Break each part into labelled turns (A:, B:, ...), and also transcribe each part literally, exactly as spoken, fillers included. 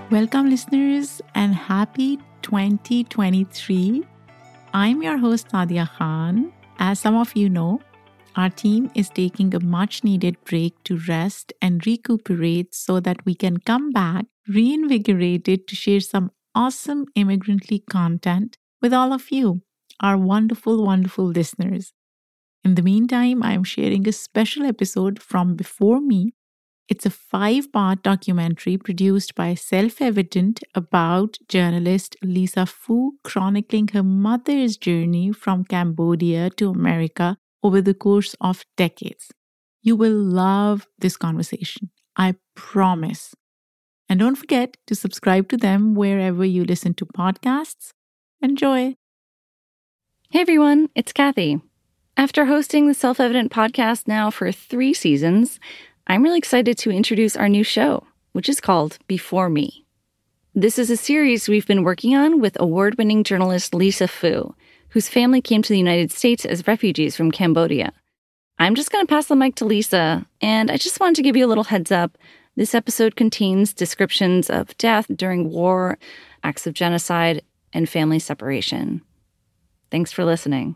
A: Welcome, listeners, and happy twenty twenty-three. I'm your host, Nadia Khan. As some of you know, our team is taking a much-needed break to rest and recuperate so that we can come back reinvigorated to share some awesome immigrantly content with all of you, our wonderful, wonderful listeners. In the meantime, I'm sharing a special episode from Before Me. It's a five-part documentary produced by Self Evident about journalist Lisa Fu, chronicling her mother's journey from Cambodia to America over the course of decades. You will love this conversation, I promise. And don't forget to subscribe to them wherever you listen to podcasts. Enjoy!
B: Hey everyone, it's Kathy. After hosting the Self Evident podcast now for three seasons, I'm really excited to introduce our new show, which is called Before Me. This is a series we've been working on with award-winning journalist Lisa Fu, whose family came to the United States as refugees from Cambodia. I'm just going to pass the mic to Lisa, and I just wanted to give you a little heads up. This episode contains descriptions of death during war, acts of genocide, and family separation. Thanks for listening.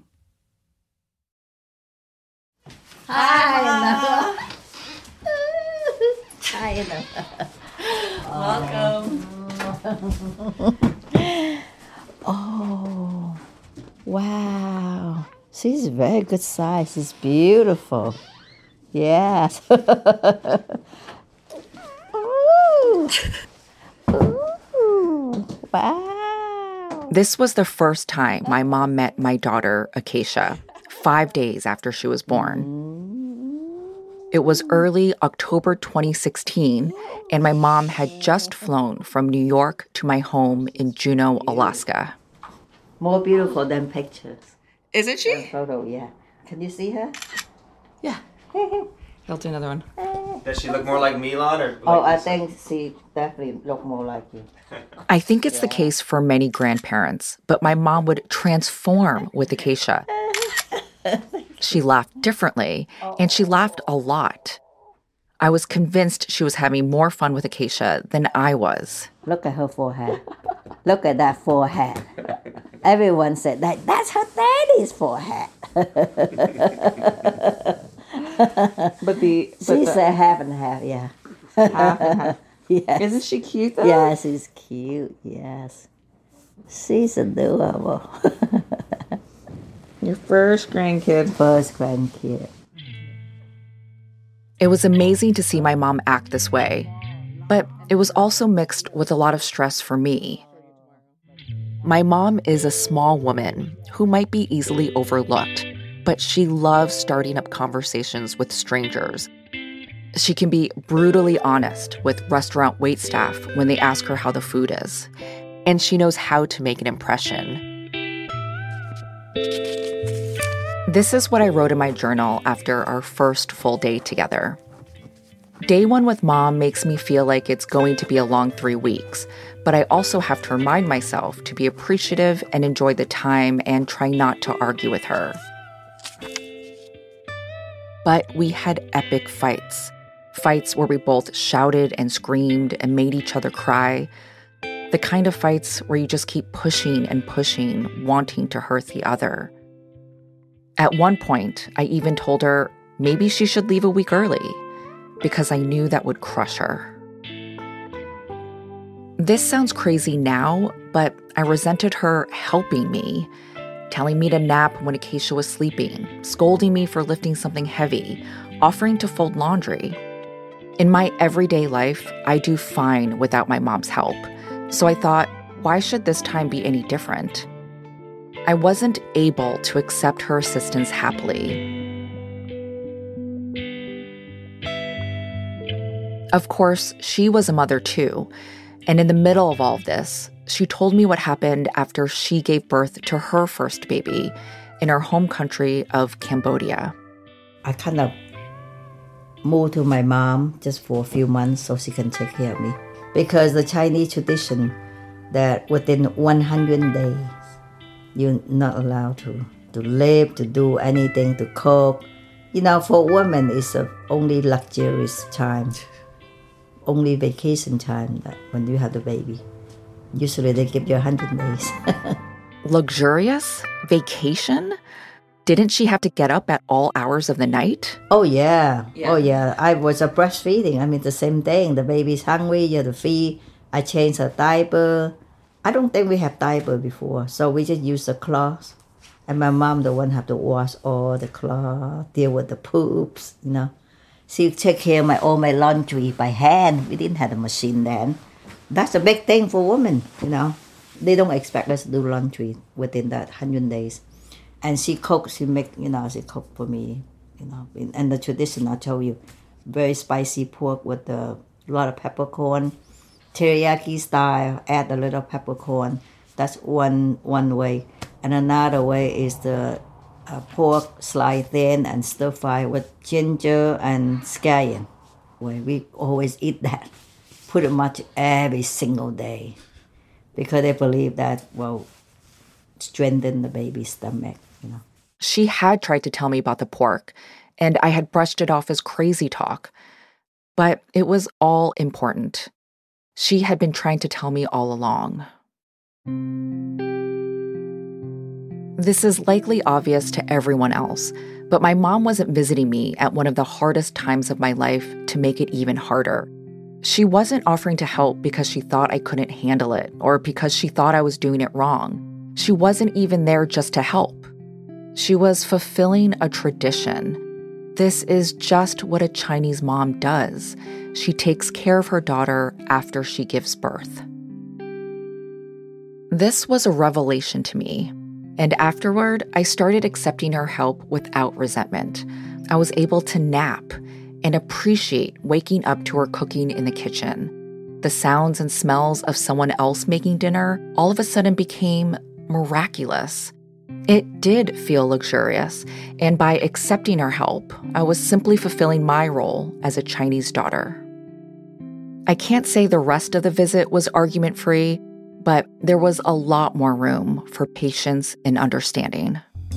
C: Hi, Hi,
B: Welcome.
C: Oh, wow. She's very good size. She's beautiful. Yes. Ooh. Ooh. Wow.
D: This was the first time my mom met my daughter, Acacia, five days after she was born. It was early October twenty sixteen, and my mom had just flown from New York to my home in Juneau, Alaska.
C: More beautiful than pictures.
D: Isn't she?
C: The photo, yeah. Can you see her?
D: Yeah. I'll do another one.
E: Does she look more like Milan or? Like
C: Oh, I
E: Lisa?
C: think she definitely look more like you.
D: I think it's the case for many grandparents, but my mom would transform with Acacia. She laughed differently, and she laughed a lot. I was convinced she was having more fun with Acacia than I was.
C: Look at her forehead. Look at that forehead. Everyone said that that's her daddy's forehead.
F: But the but
C: She
F: the,
C: said half and half, yeah.
F: half and half.
C: Yes.
F: Isn't she cute though?
C: Yeah, she's cute, yes. She's adorable.
F: Your first grandkid.
C: First grandkid.
D: It was amazing to see my mom act this way, but it was also mixed with a lot of stress for me. My mom is a small woman who might be easily overlooked, but she loves starting up conversations with strangers. She can be brutally honest with restaurant waitstaff when they ask her how the food is, and she knows how to make an impression. This is what I wrote in my journal after our first full day together. Day one with mom makes me feel like it's going to be a long three weeks, but I also have to remind myself to be appreciative and enjoy the time and try not to argue with her. But we had epic fights. Fights where we both shouted and screamed and made each other cry. The kind of fights where you just keep pushing and pushing, wanting to hurt the other. At one point, I even told her maybe she should leave a week early because I knew that would crush her. This sounds crazy now, but I resented her helping me, telling me to nap when Acacia was sleeping, scolding me for lifting something heavy, offering to fold laundry. In my everyday life, I do fine without my mom's help, so I thought, why should this time be any different? I wasn't able to accept her assistance happily. Of course, she was a mother too, and in the middle of all of this, she told me what happened after she gave birth to her first baby in her home country of Cambodia.
C: I kind of moved to my mom just for a few months so she can take care of me. Because the Chinese tradition that within one hundred days, you're not allowed to, to live, to do anything, to cook. You know, for women, it's a only luxurious time. only vacation time that when you have the baby. Usually they give you one hundred days.
D: Luxurious? Vacation? Didn't she have to get up at all hours of the night?
C: Oh, yeah.
F: Yeah.
C: Oh, yeah. I was a breastfeeding. I mean, the same thing. The baby's hungry, you have to feed. I change her diaper. I don't think we have diaper before, so we just use the cloth. And my mom, the one have to wash all the cloth, deal with the poops, you know. She take care of my all my laundry by hand. We didn't have a machine then. That's a big thing for women, you know. They don't expect us to do laundry within that one hundred days. And she cooks, she make, you know, she cook for me, you know. And the tradition, I told you, very spicy pork with a lot of peppercorn, teriyaki style, add a little peppercorn. That's one one way. And another way is the uh, pork sliced thin and stir fry with ginger and scallion. Well, we always eat that pretty much every single day because they believe that, well, strengthen the baby's stomach, you know.
D: She had tried to tell me about the pork, and I had brushed it off as crazy talk. But it was all important. She had been trying to tell me all along. This is likely obvious to everyone else, but my mom wasn't visiting me at one of the hardest times of my life to make it even harder. She wasn't offering to help because she thought I couldn't handle it or because she thought I was doing it wrong. She wasn't even there just to help. She was fulfilling a tradition. This is just what a Chinese mom does. She takes care of her daughter after she gives birth. This was a revelation to me. And afterward, I started accepting her help without resentment. I was able to nap and appreciate waking up to her cooking in the kitchen. The sounds and smells of someone else making dinner all of a sudden became miraculous. It did feel luxurious, and by accepting her help, I was simply fulfilling my role as a Chinese daughter. I can't say the rest of the visit was argument-free, but there was a lot more room for patience and understanding.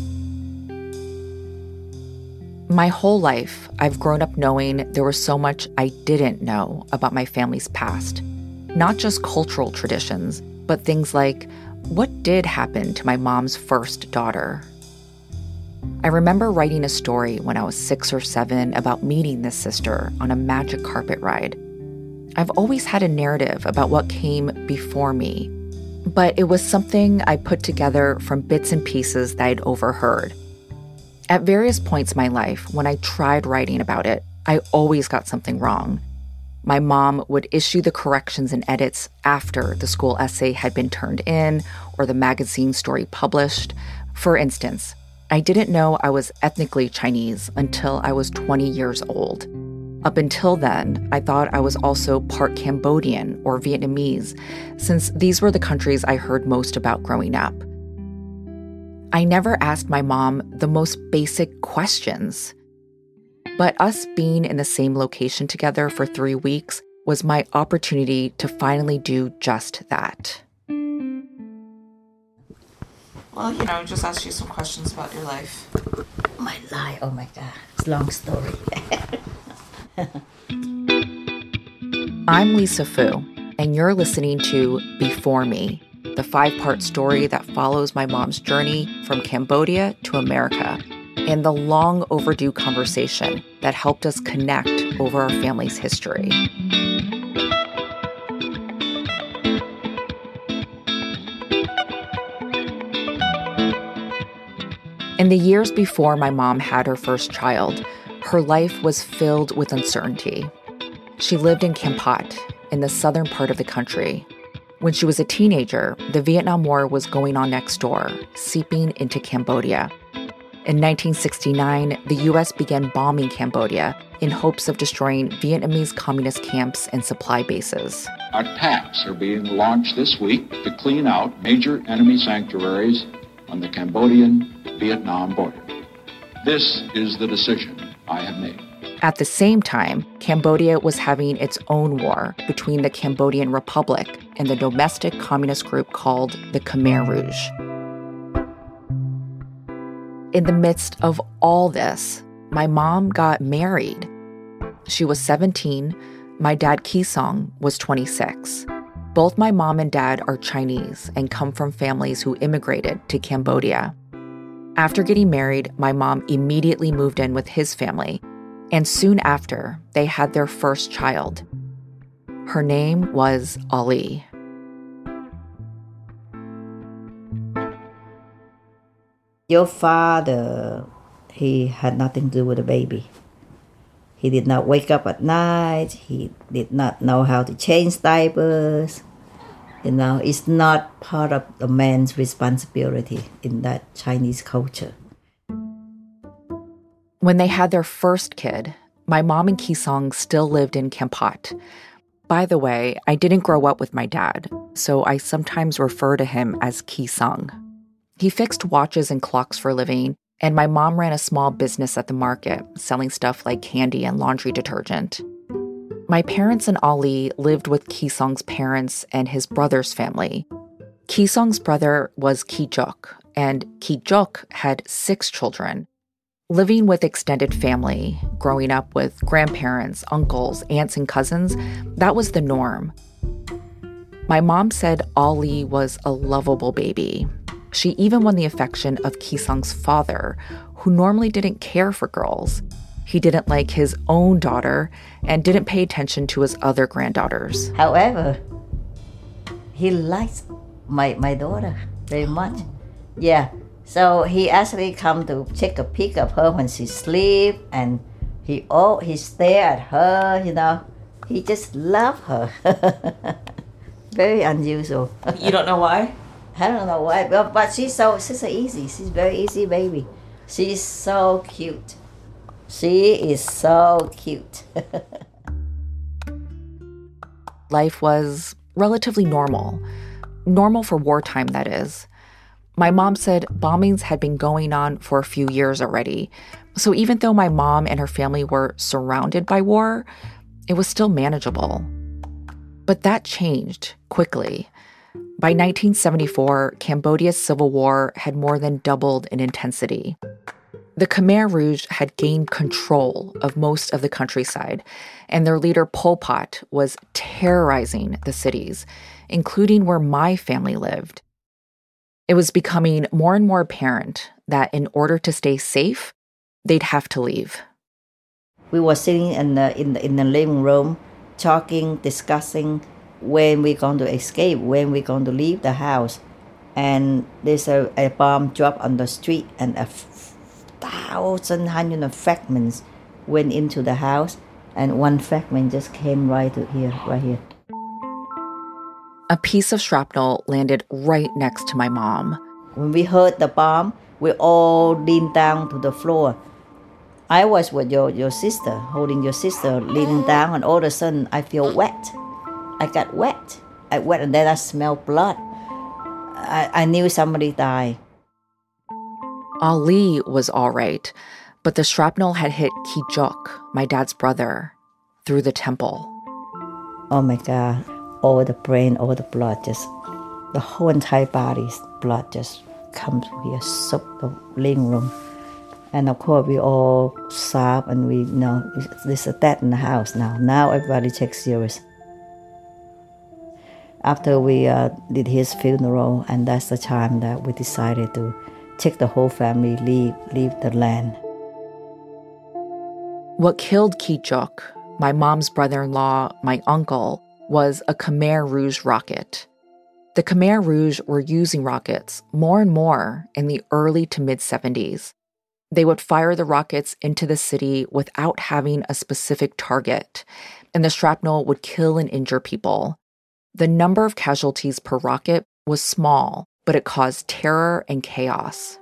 D: My whole life, I've grown up knowing there was so much I didn't know about my family's past. Not just cultural traditions, but things like, what did happen to my mom's first daughter? I remember writing a story when I was six or seven about meeting this sister on a magic carpet ride. I've always had a narrative about what came before me, but it was something I put together from bits and pieces that I'd overheard. At various points in my life, when I tried writing about it, I always got something wrong. My mom would issue the corrections and edits after the school essay had been turned in or the magazine story published. For instance, I didn't know I was ethnically Chinese until I was twenty years old. Up until then, I thought I was also part Cambodian or Vietnamese, since these were the countries I heard most about growing up. I never asked my mom the most basic questions. But us being in the same location together for three weeks was my opportunity to finally do just that.
F: Well, you know, just ask you some questions about your life.
C: My life, oh my God, it's a long story.
D: I'm Lisa Fu, and you're listening to Before Me, the five-part story that follows my mom's journey from Cambodia to America, and the long overdue conversation that helped us connect over our family's history. In the years before my mom had her first child, her life was filled with uncertainty. She lived in Kampot, in the southern part of the country. When she was a teenager, the Vietnam War was going on next door, seeping into Cambodia. In nineteen sixty-nine, the U S began bombing Cambodia in hopes of destroying Vietnamese communist camps and supply bases.
G: Attacks are being launched this week to clean out major enemy sanctuaries on the Cambodian-Vietnam border. This is the decision I have made.
D: At the same time, Cambodia was having its own war between the Cambodian Republic and the domestic communist group called the Khmer Rouge. In the midst of all this, my mom got married. She was seventeen, my dad Ki Song was twenty-six. Both my mom and dad are Chinese and come from families who immigrated to Cambodia. After getting married, my mom immediately moved in with his family, and soon after, they had their first child. Her name was Ali.
C: Your father, he had nothing to do with the baby. He did not wake up at night. He did not know how to change diapers. You know, it's not part of the man's responsibility in that Chinese culture.
D: When they had their first kid, my mom and Ki Song still lived in Kampot. By the way, I didn't grow up with my dad, so I sometimes refer to him as Ki Song. He fixed watches and clocks for a living, and my mom ran a small business at the market, selling stuff like candy and laundry detergent. My parents and Ali lived with Ki Song's parents and his brother's family. Ki Song's brother was Ki Juk, and Ki Juk had six children. Living with extended family, growing up with grandparents, uncles, aunts, and cousins, that was the norm. My mom said Ali was a lovable baby. She even won the affection of Ki Song's father, who normally didn't care for girls. He didn't like his own daughter and didn't pay attention to his other granddaughters.
C: However, he likes my, my daughter very much. Yeah, so he actually come to take a peek of her when she sleep, and he oh he stare at her, you know. He just love her. Very unusual.
F: You don't know why?
C: I don't know why, but, but she's so she's so easy. She's very easy baby. She's so cute. She is so cute.
D: Life was relatively normal. Normal for wartime, that is. My mom said bombings had been going on for a few years already. So even though my mom and her family were surrounded by war, it was still manageable. But that changed quickly. By nineteen seventy-four, Cambodia's civil war had more than doubled in intensity. The Khmer Rouge had gained control of most of the countryside, and their leader Pol Pot was terrorizing the cities, including where my family lived. It was becoming more and more apparent that in order to stay safe, they'd have to leave.
C: We were sitting in the, in the, in the living room, talking, discussing when we're going to escape, when we're going to leave the house. And there's a, a bomb dropped on the street, and a f- thousand hundred of fragments went into the house, and one fragment just came right to here, right here.
D: A piece of shrapnel landed right next to my mom.
C: When we heard the bomb, we all leaned down to the floor. I was with your, your sister, holding your sister, leaning down, and all of a sudden I feel wet. I got wet. I wet, and then I smelled blood. I, I knew somebody died.
D: Ali was all right, but the shrapnel had hit Ki Juk, my dad's brother, through the temple.
C: Oh my God. All the brain, all the blood, just the whole entire body's blood just comes here, soak the living room. And of course, we all sob, and we you know there's a death in the house now. Now everybody takes serious. After we uh, did his funeral, and that's the time that we decided to take the whole family, leave, leave the land.
D: What killed Ki Juk, my mom's brother-in-law, my uncle, was a Khmer Rouge rocket. The Khmer Rouge were using rockets more and more in the early to mid-seventies. They would fire the rockets into the city without having a specific target, and the shrapnel would kill and injure people. The number of casualties per rocket was small, but it caused terror and chaos.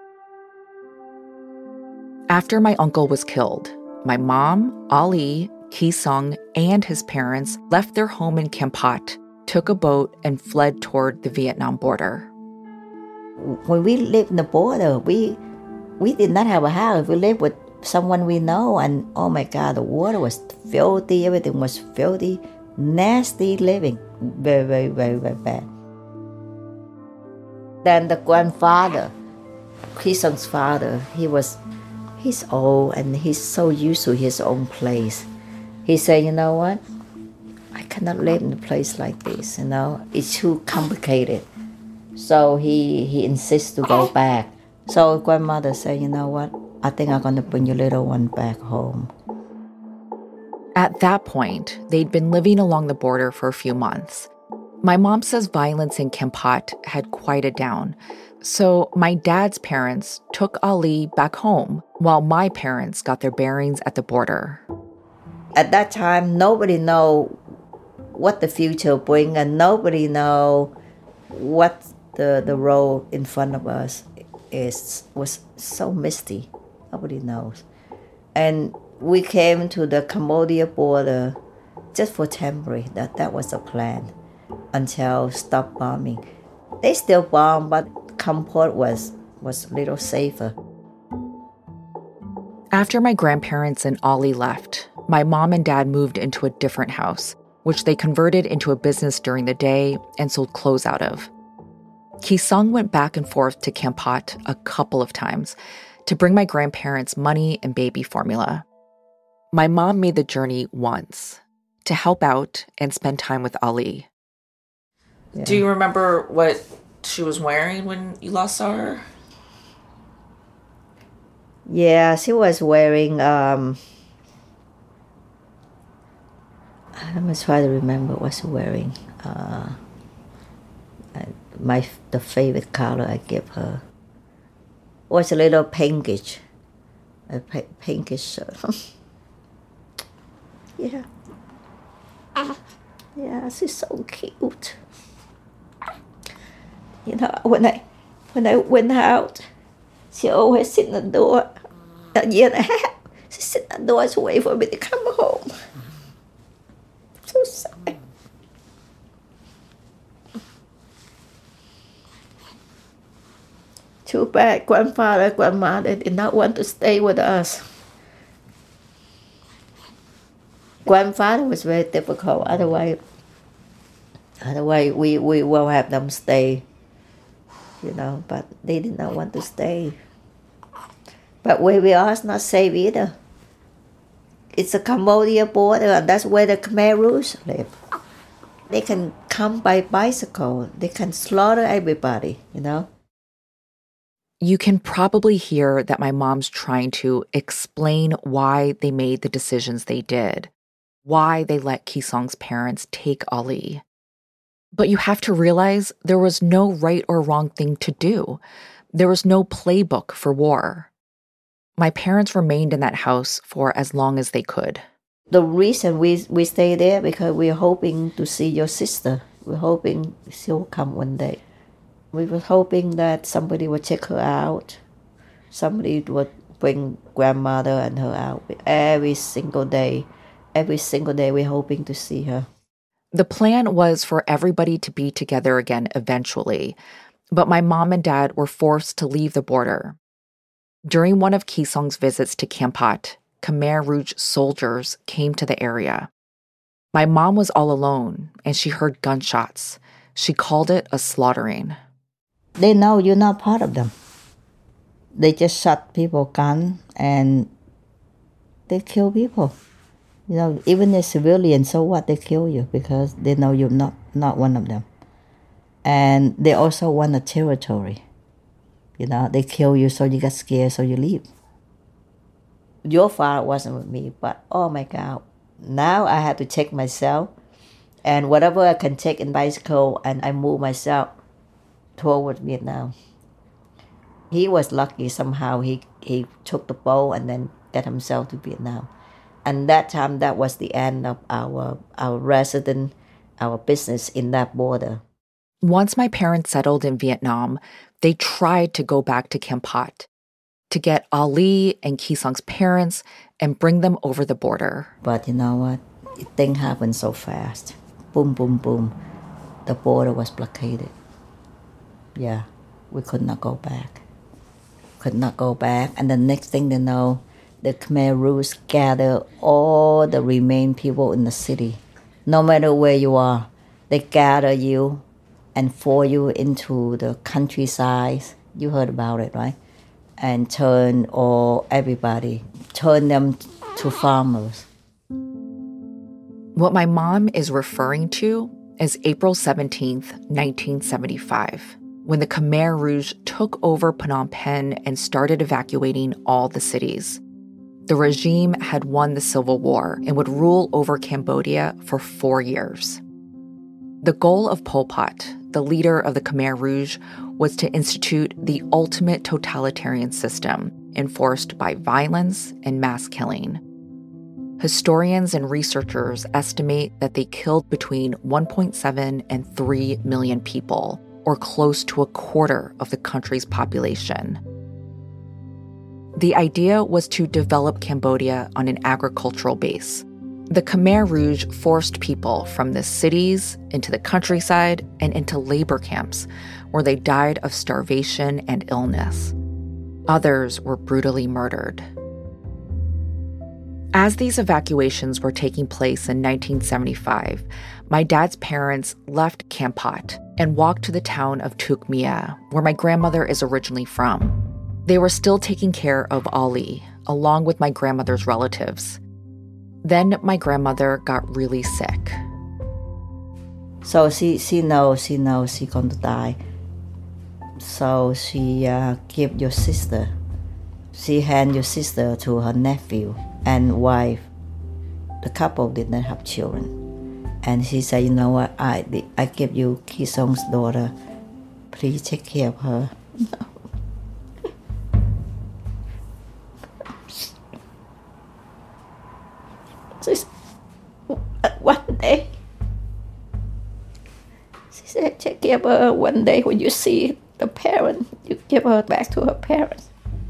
D: After my uncle was killed, my mom, Ali, Ki Song, and his parents left their home in Kampot, took a boat, and fled toward the Vietnam border.
C: When we lived in the border, we we did not have a house. We lived with someone we know, and oh my God, the water was filthy. Everything was filthy, nasty living. Very, very, very, very bad. Then the grandfather, Ki Song's father, he was, he's old, and he's so used to his own place. He said, you know what? cannot live in a place like this, you know. It's too complicated. So he, he insists to go back. So grandmother said, you know what? I think I'm going to bring your little one back home.
D: At that point, they'd been living along the border for a few months. My mom says violence in Kampot had quieted down. So my dad's parents took Ali back home while my parents got their bearings at the border.
C: At that time, nobody know what the future bring, and nobody know what the, the road in front of us is. Was so misty. Nobody knows. And we came to the Cambodia border just for temporary. That, that was the plan until stop bombing. They still bomb, but Kampot was, was a little safer.
D: After my grandparents and Ali left, my mom and dad moved into a different house, which they converted into a business during the day and sold clothes out of. Ki Sung went back and forth to Kampot a couple of times to bring my grandparents money and baby formula. My mom made the journey once to help out and spend time with Ali.
F: Yeah. Do you remember what she was wearing when you last saw her?
C: Yeah, she was wearing, um, let me try to remember what she was wearing. Uh, my the favorite color I gave her was a little pinkish, a pinkish shirt. Yeah. Yeah, she's so cute. You know, when I when I went out, she always sit in the door. A year and a half, she sit in the door to wait for me to come home. So sad. Too bad grandfather, grandmother did not want to stay with us. Grandfather was very difficult. Otherwise, otherwise we, we will have them stay, you know, but they did not want to stay. But where we are is not safe either. It's a Cambodia border, and that's where the Khmer Rouge live. They can come by bicycle. They can slaughter everybody, you know.
D: You can probably hear that my mom's trying to explain why they made the decisions they did, why they let Ki Sung's parents take Ali. But you have to realize there was no right or wrong thing to do. There was no playbook for war. My parents remained in that house for as long as they could.
C: The reason we we stay there because we're hoping to see your sister. We're hoping she'll come one day. We were hoping that somebody would check her out. Somebody would bring grandmother and her out every single day. Every single day we're hoping to see her.
D: The plan was for everybody to be together again eventually, but my mom and dad were forced to leave the border. During one of Ki Sung's visits to Kampot, Khmer Rouge soldiers came to the area. My mom was all alone, and she heard gunshots. She called it a slaughtering.
C: They know you're not part of them. They just shot people gun, and they kill people. You know, even a civilian, so what, they kill you because they know you're not, not one of them. And they also want a territory. You know, they kill you so you get scared, so you leave. Your father wasn't with me, but oh my God, now I have to take myself, and whatever I can take in bicycle, and I move myself toward Vietnam. He was lucky somehow. He, he took the boat and then got himself to Vietnam. And that time, that was the end of our our residence, our business in that border.
D: Once my parents settled in Vietnam, they tried to go back to Kampot to get Ali and Ki Sung's parents and bring them over the border.
C: But you know what? Things happened so fast. Boom, boom, boom. The border was blockaded. Yeah, we could not go back. Could not go back. And the next thing they know, the Khmer Rouge gather all the remaining people in the city. No matter where you are, they gather you and force you into the countryside. You heard about it, right? And turn all everybody, turn them to farmers.
D: What my mom is referring to is April seventeenth, nineteen seventy-five, when the Khmer Rouge took over Phnom Penh and started evacuating all the cities. The regime had won the civil war and would rule over Cambodia for four years. The goal of Pol Pot, the leader of the Khmer Rouge, was to institute the ultimate totalitarian system enforced by violence and mass killing. Historians and researchers estimate that they killed between one point seven and three million people, or close to a quarter of the country's population. The idea was to develop Cambodia on an agricultural base. The Khmer Rouge forced people from the cities into the countryside and into labor camps, where they died of starvation and illness. Others were brutally murdered. As these evacuations were taking place in nineteen seventy-five, my dad's parents left Kampot and walked to the town of Tuk Mia, where my grandmother is originally from. They were still taking care of Ali, along with my grandmother's relatives. Then my grandmother got really sick.
C: So she, she knows, she knows she's going to die. So she uh, gave your sister, she hand your sister to her nephew and wife. The couple did not have children. And she said, you know what, I, I give you Ki Song's daughter. Please take care of her. One day, she said, take care of her. One day when you see the parent, you give her back to her parents.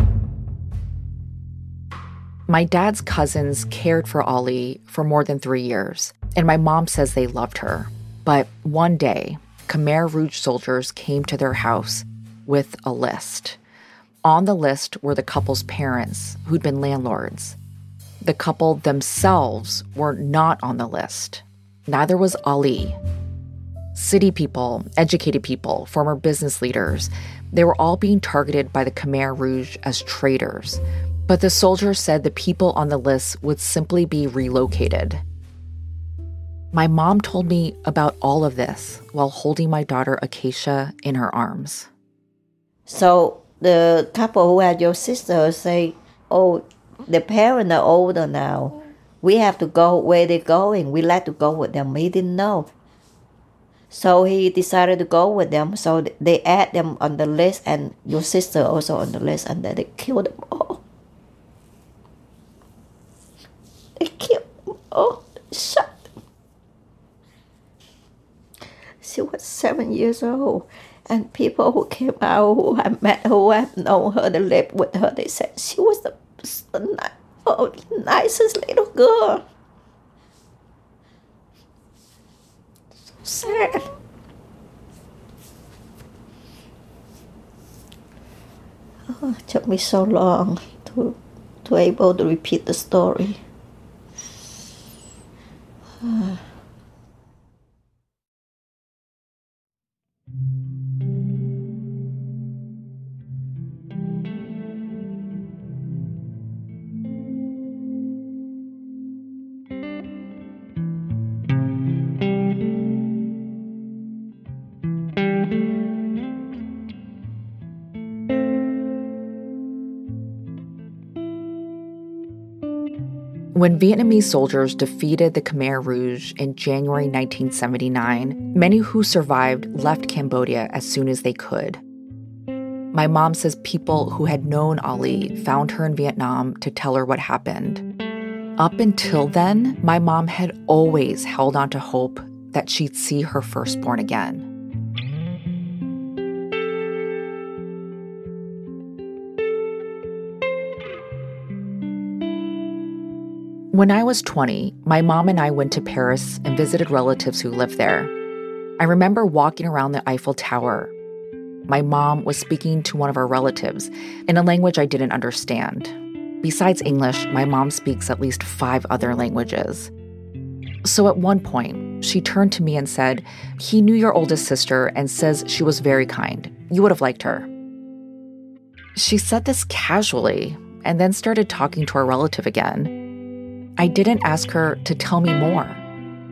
D: My dad's cousins cared for Ali for more than three years, and my mom says they loved her. But one day, Khmer Rouge soldiers came to their house with a list. On the list were the couple's parents, who'd been landlords. The couple themselves were not on the list. Neither was Ali. City people, educated people, former business leaders, they were all being targeted by the Khmer Rouge as traitors. But the soldiers said the people on the list would simply be relocated. My mom told me about all of this while holding my daughter Acacia in her arms.
C: So the couple who had your sister say, oh, the parents are older now. We have to go where they're going. We like to go with them. He didn't know. So he decided to go with them. So they add them on the list and your sister also on the list, and then they killed them all. They killed them all. They shot them. She was seven years old. And people who came out, who have met, who have known her, they lived with her, they said she was the, the oh, nicest little girl. So sad. Oh, it took me so long to to able to repeat the story. Uh.
D: When Vietnamese soldiers defeated the Khmer Rouge in January nineteen seventy-nine, many who survived left Cambodia as soon as they could. My mom says people who had known Ali found her in Vietnam to tell her what happened. Up until then, my mom had always held on to hope that she'd see her firstborn again. When I was twenty, my mom and I went to Paris and visited relatives who lived there. I remember walking around the Eiffel Tower. My mom was speaking to one of our relatives in a language I didn't understand. Besides English, my mom speaks at least five other languages. So at one point, she turned to me and said, "He knew your oldest sister and says she was very kind. You would have liked her." She said this casually and then started talking to our relative again. I didn't ask her to tell me more.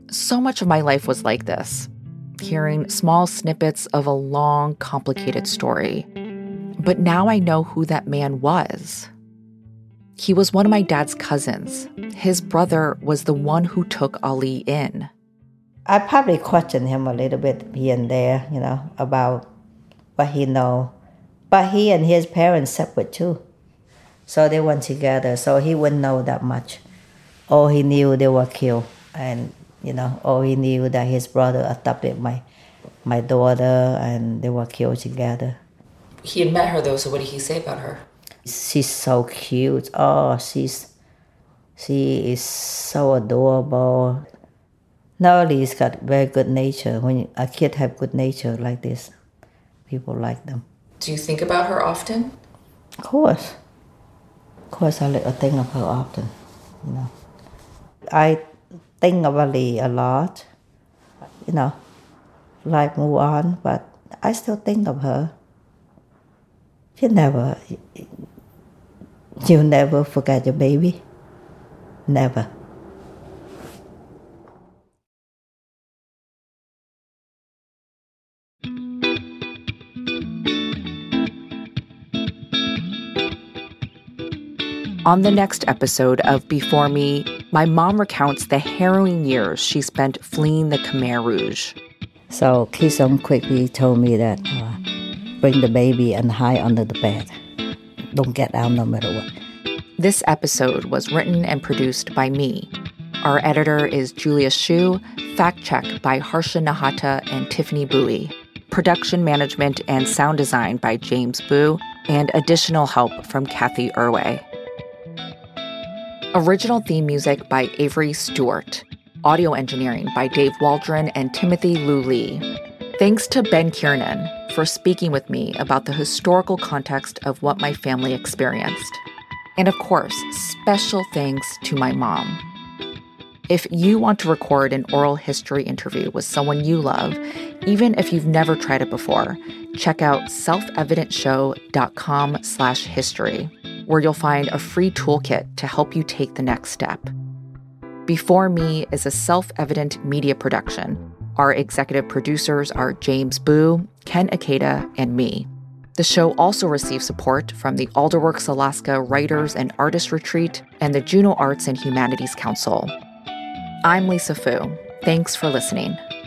D: So much of my life was like this, hearing small snippets of a long, complicated story. But now I know who that man was. He was one of my dad's cousins. His brother was the one who took Ali in.
C: I probably questioned him a little bit here and there, you know, about what he know. But he and his parents separate too. So they weren't together, so he wouldn't know that much. All he knew, they were killed. And, you know, all he knew that his brother adopted my my daughter and they were killed together.
F: He had met her though, so what did he say about her?
C: She's so cute. Oh, she's she is so adorable. Nowadays, got very good nature. When a kid have good nature like this, people like them.
F: Do you think about her often?
C: Of course. Of course, I, I think of her often. You know, I think of Ali a lot. You know, life move on, but I still think of her. You never, you never forget your baby. Never.
D: On the next episode of Before Me, my mom recounts the harrowing years she spent fleeing the Khmer Rouge.
C: So Ki Sung quickly told me that uh, bring the baby and hide under the bed. Don't get out no matter what.
D: This episode was written and produced by me. Our editor is Julia Shu, fact-check by Harsha Nahata and Tiffany Bowie. Production management and sound design by James Boo, and additional help from Kathy Irway. Original theme music by Avery Stewart. Audio engineering by Dave Waldron and Timothy Lu Lee. Thanks to Ben Kiernan for speaking with me about the historical context of what my family experienced. And of course, special thanks to my mom. If you want to record an oral history interview with someone you love, even if you've never tried it before, check out self evident show dot com slash history, where you'll find a free toolkit to help you take the next step. Before Me is a Self-Evident media production. Our executive producers are James Boo, Ken Ikeda, and me. The show also receives support from the Alderworks Alaska Writers and Artists Retreat and the Juneau Arts and Humanities Council. I'm Lisa Fu. Thanks for listening.